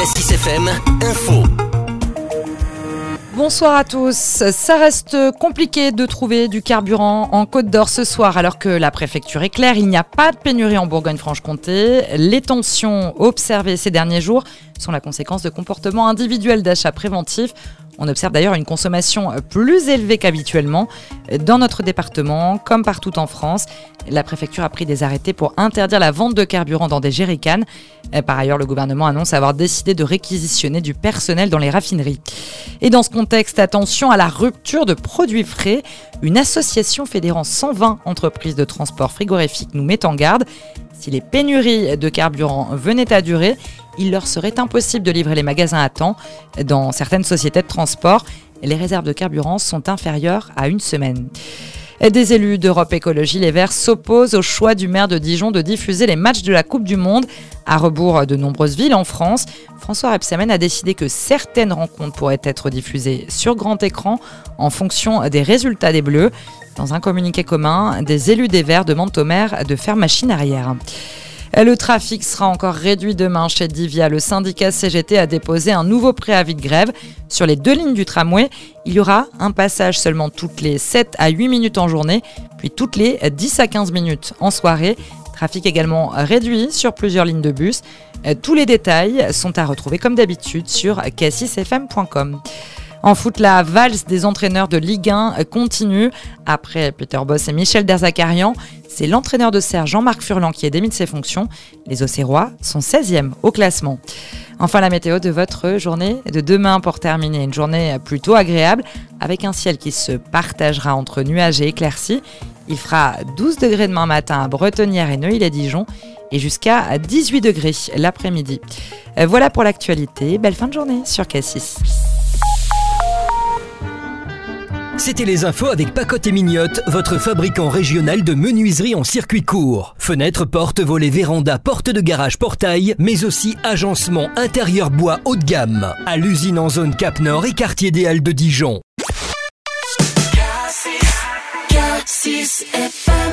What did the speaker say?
Cassis FM Info. Bonsoir à tous. Ça reste compliqué de trouver du carburant en Côte d'Or ce soir alors que la préfecture est claire. Il n'y a pas de pénurie en Bourgogne-Franche-Comté. Les tensions observées ces derniers jours sont la conséquence de comportements individuels d'achat préventif. On observe d'ailleurs une consommation plus élevée qu'habituellement dans notre département, comme partout en France. La préfecture a pris des arrêtés pour interdire la vente de carburant dans des jerrycans. Par ailleurs, le gouvernement annonce avoir décidé de réquisitionner du personnel dans les raffineries. Et dans ce contexte, attention à la rupture de produits frais. Une association fédérant 120 entreprises de transport frigorifique nous met en garde. Si les pénuries de carburant venaient à durer, il leur serait impossible de livrer les magasins à temps. Dans certaines sociétés de transport, les réserves de carburant sont inférieures à une semaine. Des élus d'Europe Écologie Les Verts s'opposent au choix du maire de Dijon de diffuser les matchs de la Coupe du Monde à rebours de nombreuses villes en France. François Rebsamen a décidé que certaines rencontres pourraient être diffusées sur grand écran en fonction des résultats des Bleus. Dans un communiqué commun, des élus des Verts demandent au maire de faire machine arrière. Le trafic sera encore réduit demain chez Divia. Le syndicat CGT a déposé un nouveau préavis de grève. Sur les 2 lignes du tramway, il y aura un passage seulement toutes les 7 à 8 minutes en journée, puis toutes les 10 à 15 minutes en soirée. Trafic également réduit sur plusieurs lignes de bus. Tous les détails sont à retrouver comme d'habitude sur cassisfm.com. En foot, la valse des entraîneurs de Ligue 1 continue. Après Peter Bosz et Michel Derzakarian, c'est l'entraîneur de Serre, Jean-Marc Furlan, qui est démis de ses fonctions. Les Auxerrois sont 16e au classement. Enfin, la météo de votre journée de demain pour terminer. Une journée plutôt agréable avec un ciel qui se partagera entre nuages et éclaircies. Il fera 12 degrés demain matin à Bretonnière et Neuilly-les-Dijon et jusqu'à 18 degrés l'après-midi. Voilà pour l'actualité. Belle fin de journée sur Cassis. C'était les infos avec Pacotte et Mignotte, votre fabricant régional de menuiserie en circuit court. Fenêtres, portes, volets, vérandas, portes de garage, portail, mais aussi agencement intérieur bois haut de gamme. À l'usine en zone Cap Nord et quartier des Halles de Dijon.